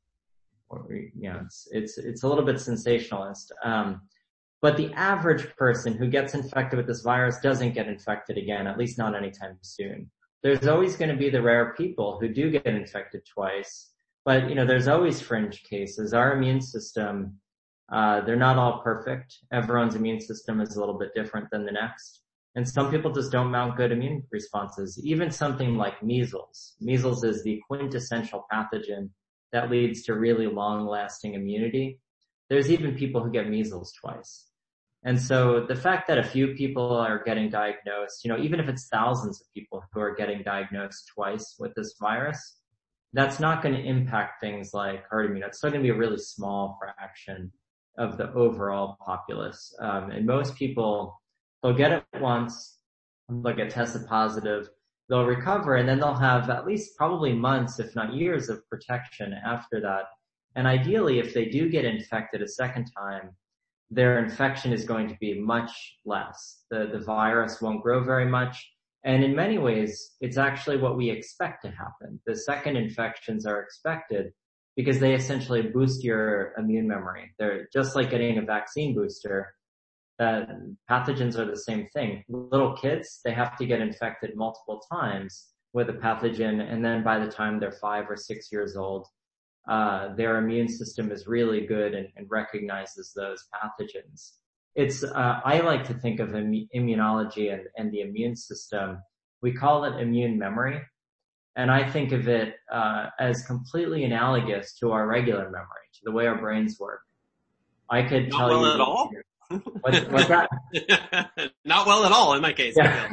It's a little bit sensationalist. But the average person who gets infected with this virus doesn't get infected again, at least not anytime soon. There's always going to be the rare people who do get infected twice. But, there's always fringe cases. Our immune system, they're not all perfect. Everyone's immune system is a little bit different than the next. And some people just don't mount good immune responses. Even something like measles. Measles is the quintessential pathogen that leads to really long-lasting immunity. There's even people who get measles twice. And so the fact that a few people are getting diagnosed, even if it's thousands of people who are getting diagnosed twice with this virus, that's not going to impact things like herd immunity. It's still going to be a really small fraction of the overall populace. And most people, they'll get it once, they'll get tested positive, they'll recover, and then they'll have at least probably months, if not years, of protection after that. And ideally, if they do get infected a second time, their infection is going to be much less. The virus won't grow very much. And in many ways, it's actually what we expect to happen. The second infections are expected because they essentially boost your immune memory. They're just like getting a vaccine booster. Pathogens are the same thing. Little kids, they have to get infected multiple times with a pathogen, and then by the time they're 5 or 6 years old, their immune system is really good and recognizes those pathogens. I like to think of immunology and the immune system. We call it immune memory. And I think of it, as completely analogous to our regular memory, to the way our brains work. I could tell you. Not well at all? What's that? Not well at all in my case. Yeah.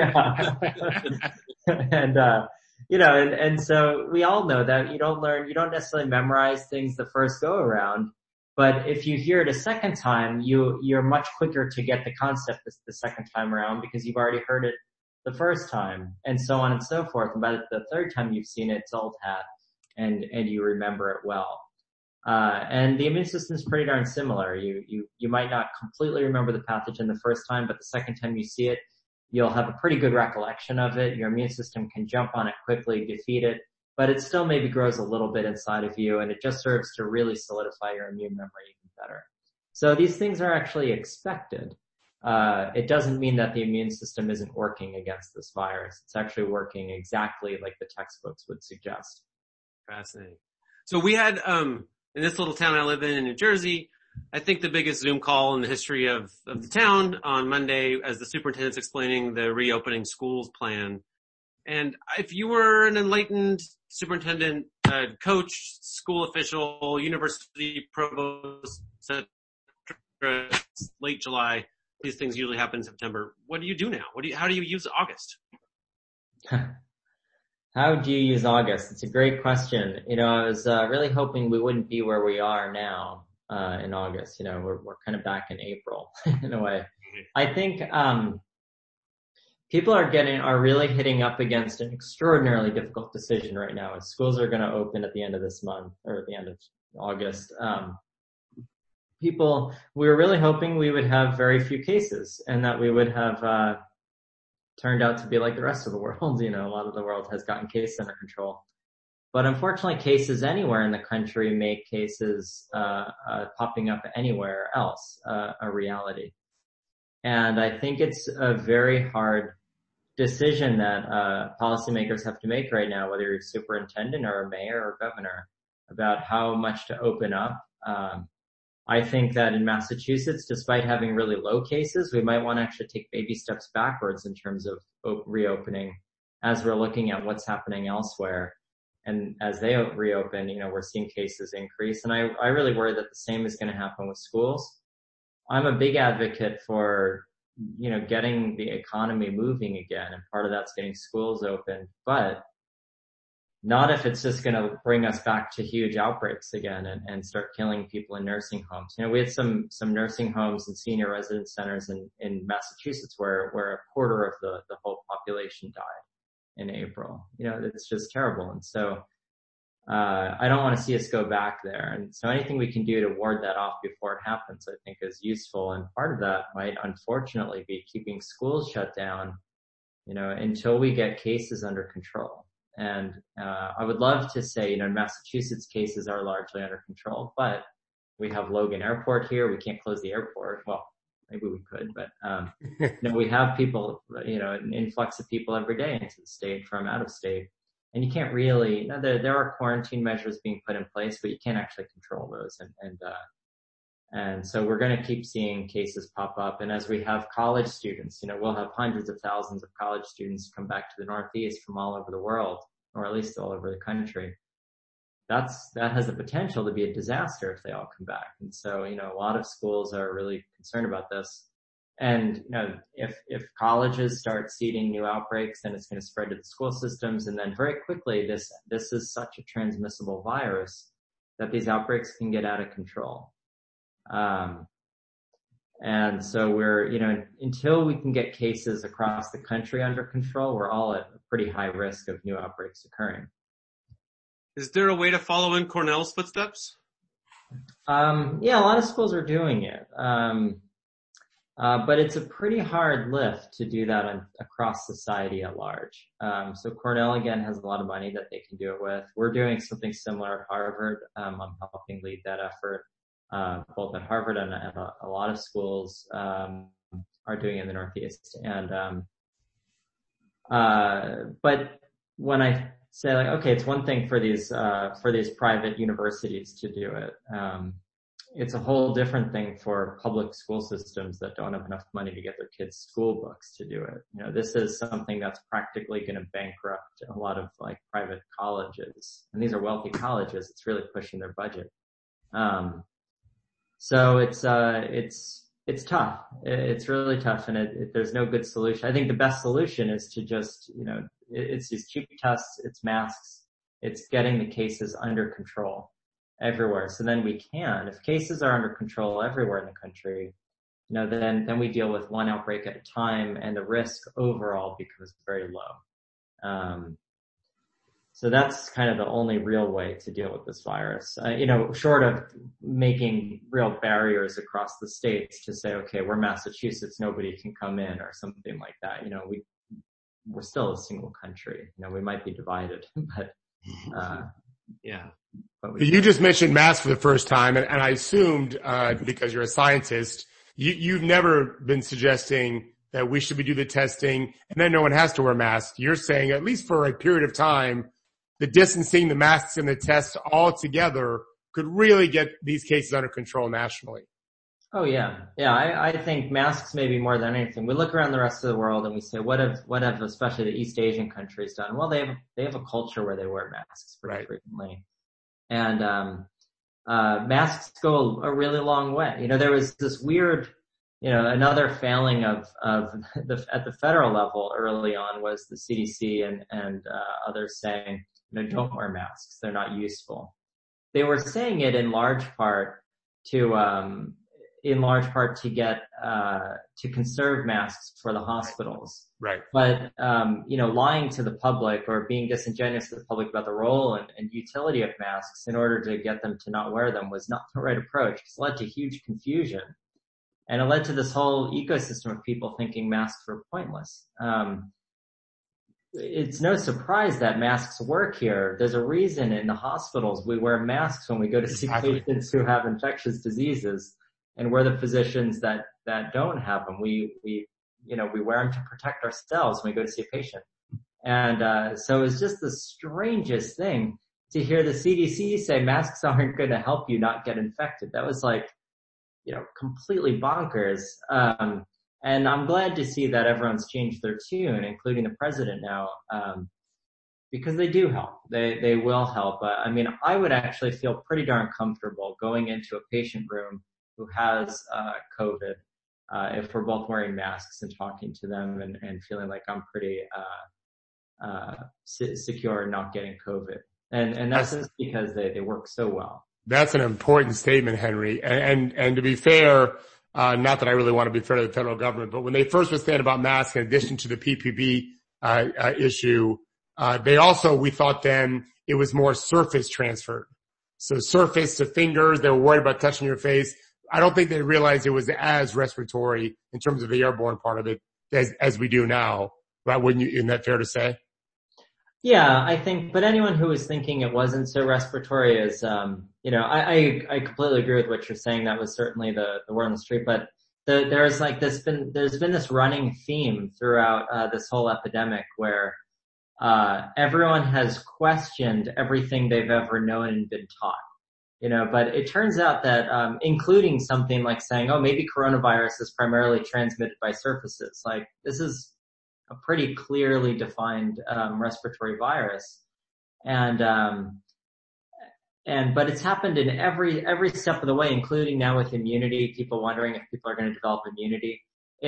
And so we all know that you don't necessarily memorize things the first go around, but if you hear it a second time, you're much quicker to get the concept the second time around because you've already heard it the first time, and so on and so forth. And by the third time you've seen it, it's old hat, and you remember it well. And the immune system is pretty darn similar. You might not completely remember the pathogen the first time, but the second time you see it, you'll have a pretty good recollection of it. Your immune system can jump on it quickly, defeat it, but it still maybe grows a little bit inside of you, and it just serves to really solidify your immune memory even better. So these things are actually expected. It doesn't mean that the immune system isn't working against this virus. It's actually working exactly like the textbooks would suggest. Fascinating. So we had, in this little town I live in New Jersey, I think the biggest Zoom call in the history of the town on Monday as the superintendent's explaining the reopening schools plan. And if you were an enlightened superintendent, coach, school official, university provost, etc., late July, these things usually happen in September. What do you do now? How do you use August? How do you use August? It's a great question. I was really hoping we wouldn't be where we are now in August. We're kind of back in April in a way. I think people are really hitting up against an extraordinarily difficult decision right now. Schools are going to open at the end of this month or at the end of August. We were really hoping we would have very few cases and that we would have turned out to be like the rest of the world. A lot of the world has gotten cases under control. But unfortunately, cases anywhere in the country make cases popping up anywhere else a reality. And I think it's a very hard decision that policymakers have to make right now, whether you're a superintendent or a mayor or governor, about how much to open up. I think that in Massachusetts, despite having really low cases, we might want to actually take baby steps backwards in terms of reopening as we're looking at what's happening elsewhere. And as they reopen, we're seeing cases increase. And I really worry that the same is going to happen with schools. I'm a big advocate for, getting the economy moving again. And part of that's getting schools open, but not if it's just going to bring us back to huge outbreaks again and start killing people in nursing homes. We had some nursing homes and senior residence centers in Massachusetts where a quarter of the whole population died in April. It's just terrible. And so, I don't want to see us go back there. And so anything we can do to ward that off before it happens, I think is useful. And part of that might unfortunately be keeping schools shut down, until we get cases under control. And, I would love to say, Massachusetts cases are largely under control, but we have Logan Airport here. We can't close the airport. Well, maybe we could, but, we have people, an influx of people every day into the state from out of state. And you can't really, there are quarantine measures being put in place, but you can't actually control those. And so we're going to keep seeing cases pop up. And as we have college students, we'll have hundreds of thousands of college students come back to the Northeast from all over the world, or at least all over the country. That has the potential to be a disaster if they all come back. And so, a lot of schools are really concerned about this. And, if colleges start seeding new outbreaks, then it's going to spread to the school systems. And then very quickly, this is such a transmissible virus that these outbreaks can get out of control. And so we're, until we can get cases across the country under control, we're all at a pretty high risk of new outbreaks occurring. Is there a way to follow in Cornell's footsteps? Yeah, a lot of schools are doing it. But it's a pretty hard lift to do that across society at large. So Cornell, again, has a lot of money that they can do it with. We're doing something similar at Harvard. I'm helping lead that effort, both at Harvard and a lot of schools, are doing it in the Northeast. And, but when I say okay, it's one thing for these private universities to do it. It's a whole different thing for public school systems that don't have enough money to get their kids school books to do it. This is something that's practically going to bankrupt a lot of private colleges. And these are wealthy colleges. It's really pushing their budget. So it's tough. It's really tough, and there's no good solution. I think the best solution is to just, it's these cheap tests, it's masks, it's getting the cases under control everywhere. So then if cases are under control everywhere in the country, then we deal with one outbreak at a time, and the risk overall becomes very low. So that's kind of the only real way to deal with this virus, short of making real barriers across the states to say, okay, we're Massachusetts, nobody can come in, or something like that. We're still a single country. We might be divided, but, yeah. You just mentioned masks for the first time, and I assumed, because you're a scientist, you've never been suggesting that we should do the testing and then no one has to wear masks. You're saying, at least for a period of time, the distancing, the masks, and the tests all together could really get these cases under control nationally. Oh yeah. Yeah, I think masks maybe more than anything. We look around the rest of the world and we say, what have especially the East Asian countries done? Well, they have a culture where they wear masks pretty frequently. And masks go a really long way. There was this weird, another failing of at the federal level early on was the CDC and others saying, don't wear masks. They're not useful. They were saying it in large part to get, to conserve masks for the hospitals. Right. But, lying to the public or being disingenuous to the public about the role and utility of masks in order to get them to not wear them was not the right approach. It's led to huge confusion. And it led to this whole ecosystem of people thinking masks were pointless. It's no surprise that masks work here. There's a reason in the hospitals we wear masks when we go to see patients who have infectious diseases. And we're the physicians that don't have them. We wear them to protect ourselves when we go to see a patient. And so it's just the strangest thing to hear the CDC say masks aren't going to help you not get infected. That was like, completely bonkers. And I'm glad to see that everyone's changed their tune, including the president now, because they do help. They will help. I would actually feel pretty darn comfortable going into a patient room who has COVID if we're both wearing masks and talking to them and feeling like I'm pretty secure in not getting COVID. And that's just because they work so well. That's an important statement, Henry. And to be fair, not that I really want to be fair to the federal government, but when they first were saying about masks, in addition to the PPE issue, we thought then it was more surface transferred. So surface to fingers, they were worried about touching your face. I don't think they realized it was as respiratory in terms of the airborne part of it as we do now. Right? Isn't that fair to say? Yeah, I think, but anyone who was thinking it wasn't so respiratory is, I completely agree with what you're saying. That was certainly the word on the street, but there's been this running theme throughout, this whole epidemic where, everyone has questioned everything they've ever known and been taught, but it turns out that, including something like saying, oh, maybe coronavirus is primarily transmitted by surfaces. Like this is a pretty clearly defined respiratory virus, but it's happened in every step of the way, including now with immunity. People wondering if people are going to develop immunity.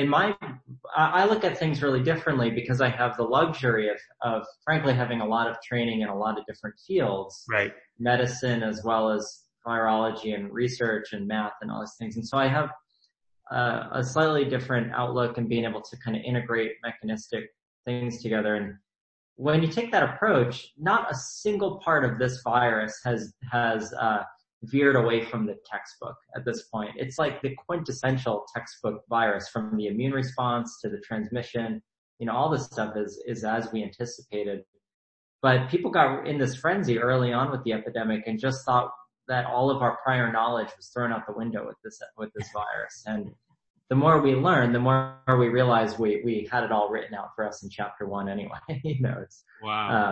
I look at things really differently because I have the luxury of frankly having a lot of training in a lot of different fields, right? Medicine as well as virology and research and math and all those things, and so I have a slightly different outlook and being able to kind of integrate mechanistic things together. And when you take that approach, not a single part of this virus has veered away from the textbook at this point. It's like the quintessential textbook virus, from the immune response to the transmission. All this stuff is as we anticipated. But people got in this frenzy early on with the epidemic and just thought that all of our prior knowledge was thrown out the window with this virus. And the more we learn, the more we realize we had it all written out for us in chapter 1 anyway. Wow.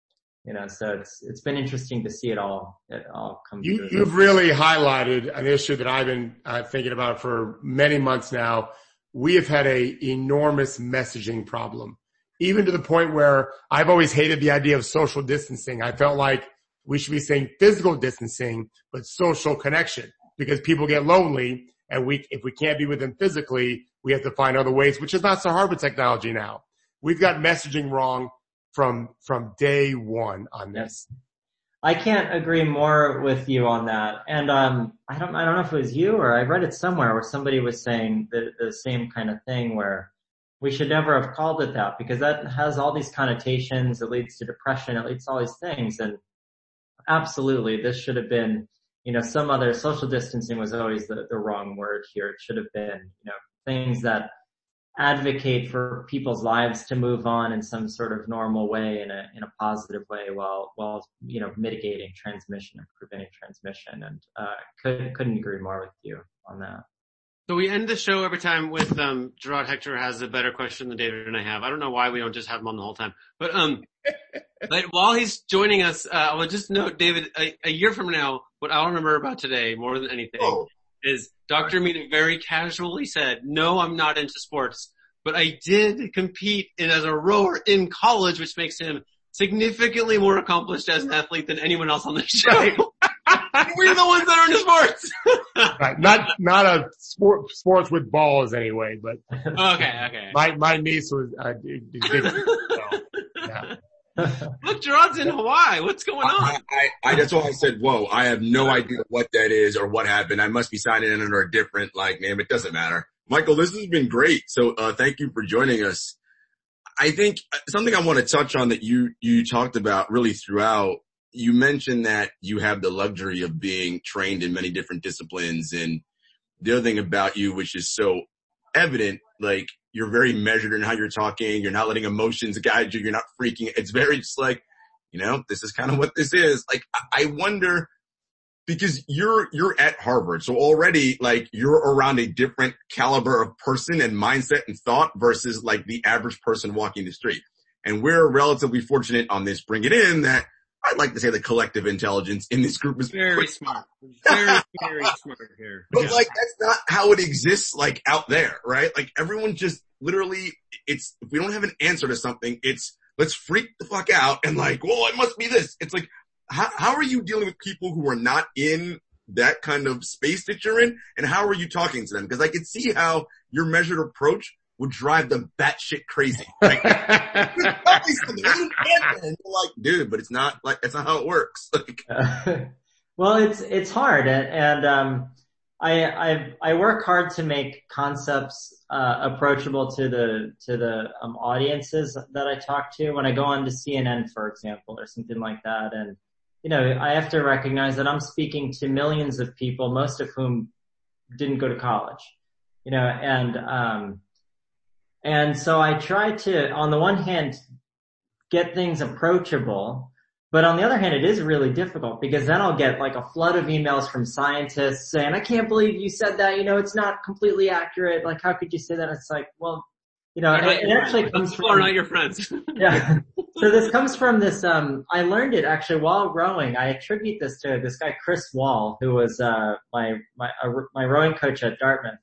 So it's been interesting to see it all come through. You've really highlighted an issue that I've been thinking about for many months now. We have had a enormous messaging problem, even to the point where I've always hated the idea of social distancing. I felt like we should be saying physical distancing, but social connection, because people get lonely, and if we can't be with them physically, we have to find other ways, which is not so hard with technology now. We've got messaging wrong from day one on this. I can't agree more with you on that. And I don't know if it was you or I read it somewhere where somebody was saying the same kind of thing, where we should never have called it that, because that has all these connotations. It leads to depression. It leads to all these things. And absolutely, this should have been, some other, social distancing was always the wrong word here. It should have been, things that advocate for people's lives to move on in some sort of normal way, in a positive way, while mitigating transmission and preventing transmission. And couldn't agree more with you on that. So we end the show every time with Gerard Hector has a better question than David and I have. I don't know why we don't just have him on the whole time. But but while he's joining us, I will just note, David, a year from now, what I'll remember about today more than anything is Dr. Mina very casually said, no, I'm not into sports, but I did compete as a rower in college, which makes him significantly more accomplished as an athlete than anyone else on the show. We're the ones that are into sports. Right. Not a sports with balls anyway, but. Okay. My niece was, yeah. Look, Gerard's in Hawaii. What's going on? I that's why I said, whoa, I have no idea what that is or what happened. I must be signing in under a different name. It doesn't matter. Michael, this has been great. So, thank you for joining us. I think something I want to touch on that you talked about really throughout, you mentioned that you have the luxury of being trained in many different disciplines. And the other thing about you, which is so evident, you're very measured in how you're talking. You're not letting emotions guide you. You're not freaking. It's very just this is kind of what this is. I wonder, because you're at Harvard. So already like you're around a different caliber of person and mindset and thought versus like the average person walking the street. And we're relatively fortunate on this Bring It In that I'd like to say the collective intelligence in this group is very smart. Very, very smart here. But like, that's not how it exists, like, out there, right? Like, everyone just literally, if we don't have an answer to something, it's, let's freak the fuck out and like, well, it must be this. It's like, how are you dealing with people who are not in that kind of space that you're in? And how are you talking to them? Because I could see how your measured approach would drive them batshit crazy. Like, and you're like, dude, but it's not like, that's not how it works. Like, well, it's hard. And I work hard to make concepts, approachable to the audiences that I talk to when I go on to CNN, for example, or something like that. And, you know, I have to recognize that I'm speaking to millions of people, most of whom didn't go to college, you know, and so I try to, on the one hand, get things approachable, but on the other hand, it is really difficult because then I'll get like a flood of emails from scientists saying, I can't believe you said that, you know, it's not completely accurate. Like, how could you say that? It's like, well, you know, it actually comes from, people are not your friends. Yeah. So this comes from this, I learned it actually while rowing. I attribute this to this guy, Chris Wall, who was, my rowing coach at Dartmouth.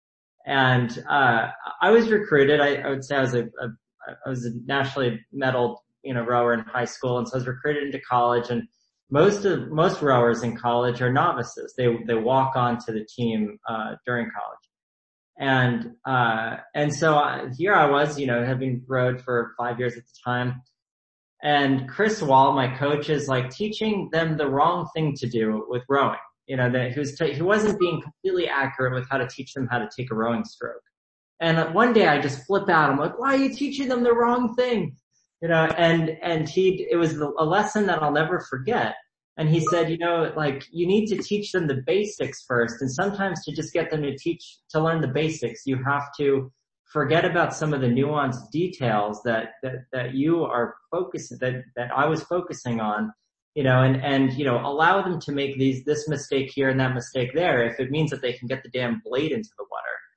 And, I was recruited. I would say I was a nationally medaled, you know, rower in high school. And so I was recruited into college, and most rowers in college are novices. They walk onto the team, during college. And so here I was, you know, having rowed for 5 years at the time. And Chris Wall, my coach, is like teaching them the wrong thing to do with rowing. You know, that he wasn't being completely accurate with how to teach them how to take a rowing stroke. And one day I just flip out. I'm like, why are you teaching them the wrong thing? You know, and it was a lesson that I'll never forget. And he said, you know, like, you need to teach them the basics first. And sometimes to just get them to learn the basics, you have to forget about some of the nuanced details that you are focusing, that I was focusing on. You know, and, you know, allow them to make this mistake here and that mistake there if it means that they can get the damn blade into the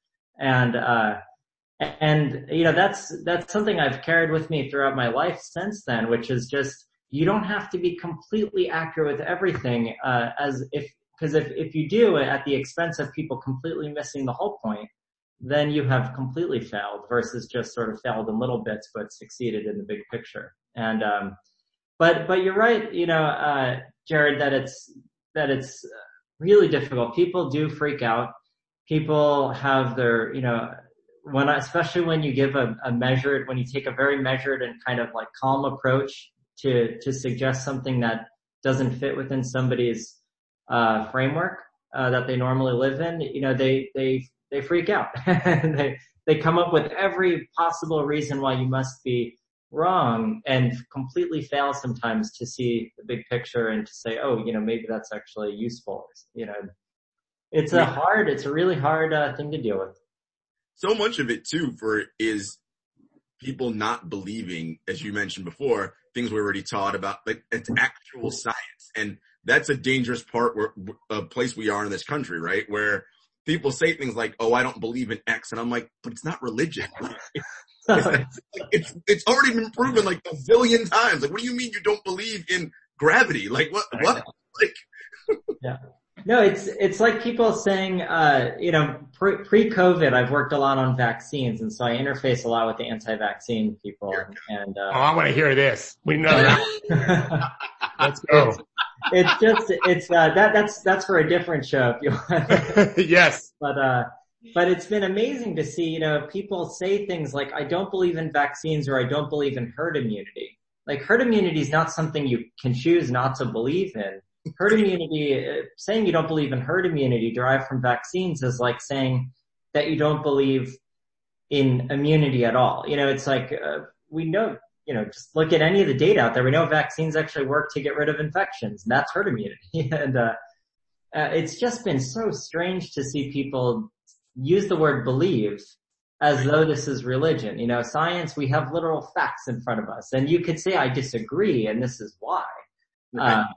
water. And, you know, that's something I've carried with me throughout my life since then, which is just, you don't have to be completely accurate with everything, because if you do it at the expense of people completely missing the whole point, then you have completely failed versus just sort of failed in little bits, but succeeded in the big picture. And, But you're right, you know, Jared, that it's really difficult. People do freak out. People have their, you know, especially when you give when you take a very measured and kind of like calm approach to suggest something that doesn't fit within somebody's, framework, that they normally live in, you know, they freak out. And they come up with every possible reason why you must be wrong, and completely fail sometimes to see the big picture and to say, oh, you know, maybe that's actually useful. You know, it's a really hard thing to deal with. So much of it too is people not believing, as you mentioned before, things we already taught about, like it's actual science. And that's a dangerous place we are in this country, right? Where people say things like, oh, I don't believe in X. And I'm like, but it's not religion. It's already been proven like a zillion times. Like, what do you mean you don't believe in gravity? Like, what? Like, yeah. No, it's like people saying, you know, pre-COVID, I've worked a lot on vaccines, and so I interface a lot with the anti-vaccine people. And I want to hear this. We know that. Let's go. That's for a different show if you want. Yes. But it's been amazing to see, you know, people say things like, I don't believe in vaccines, or I don't believe in herd immunity. Like, herd immunity is not something you can choose not to believe in. Herd immunity, saying you don't believe in herd immunity derived from vaccines is like saying that you don't believe in immunity at all. You know, it's like, we know, you know, just look at any of the data out there. We know vaccines actually work to get rid of infections, and that's herd immunity. And, it's just been so strange to see people use the word believe as though this is religion. You know, science, we have literal facts in front of us, and you could say, I disagree, and this is why.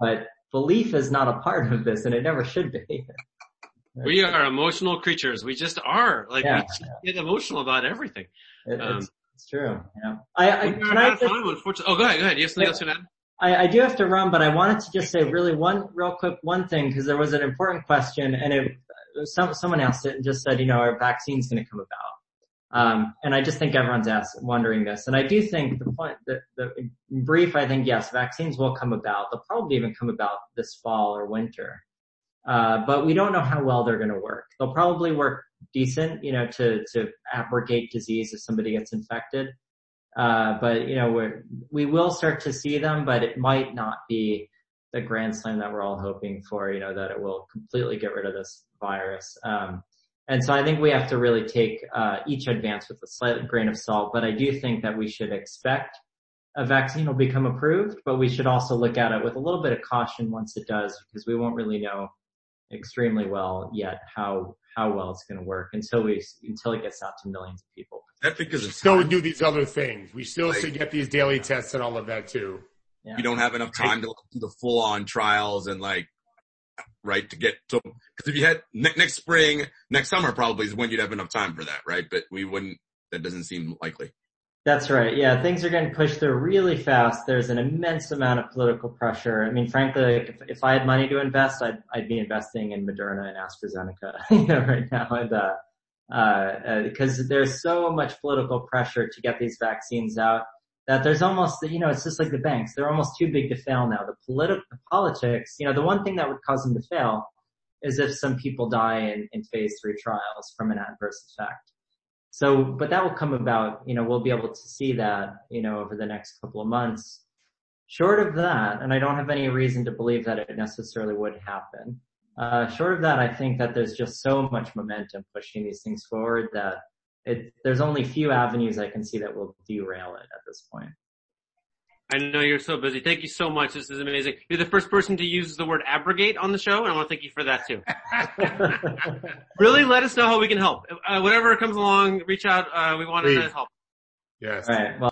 belief is not a part of this, and it never should be. We are emotional creatures. We just are. We just get emotional about everything. It's true. Yeah. Unfortunately. Go ahead. You have something else to add? I do have to run, but I wanted to just say really one thing, because there was an important question, and someone asked it and just said, are vaccines going to come about? And I just think everyone's wondering this. And I do think in brief, I think yes, vaccines will come about. They'll probably even come about this fall or winter. But we don't know how well they're going to work. They'll probably work decent, to abrogate disease if somebody gets infected. But we will start to see them, but it might not be the grand slam that we're all hoping for, that it will completely get rid of this virus. And so I think we have to really take, each advance with a slight grain of salt, but I do think that we should expect a vaccine will become approved, but we should also look at it with a little bit of caution once it does, because we won't really know extremely well yet how well it's going to work until it gets out to millions of people. That's because it's still do these other things. We still should get these daily tests and all of that too. Yeah. You don't have enough time to do the full on trials and to get to, because if you had next summer probably is when you'd have enough time for that, right? But that doesn't seem likely. That's right. Yeah, things are getting pushed through really fast. There's an immense amount of political pressure. I mean, frankly, if I had money to invest, I'd be investing in Moderna and AstraZeneca, right now. And, because there's so much political pressure to get these vaccines out that there's almost, it's just like the banks. They're almost too big to fail now. The politics, the one thing that would cause them to fail is if some people die in phase 3 trials from an adverse effect. So, but that will come about, we'll be able to see that, over the next couple of months. Short of that, and I don't have any reason to believe that it necessarily would happen. Short of that, I think that there's just so much momentum pushing these things forward that there's only few avenues I can see that will derail it at this point. I know you're so busy. Thank you so much. This is amazing. You're the first person to use the word abrogate on the show, and I want to thank you for that too. Really let us know how we can help. Whatever comes along, reach out. We want to help. Yes. All right. Well,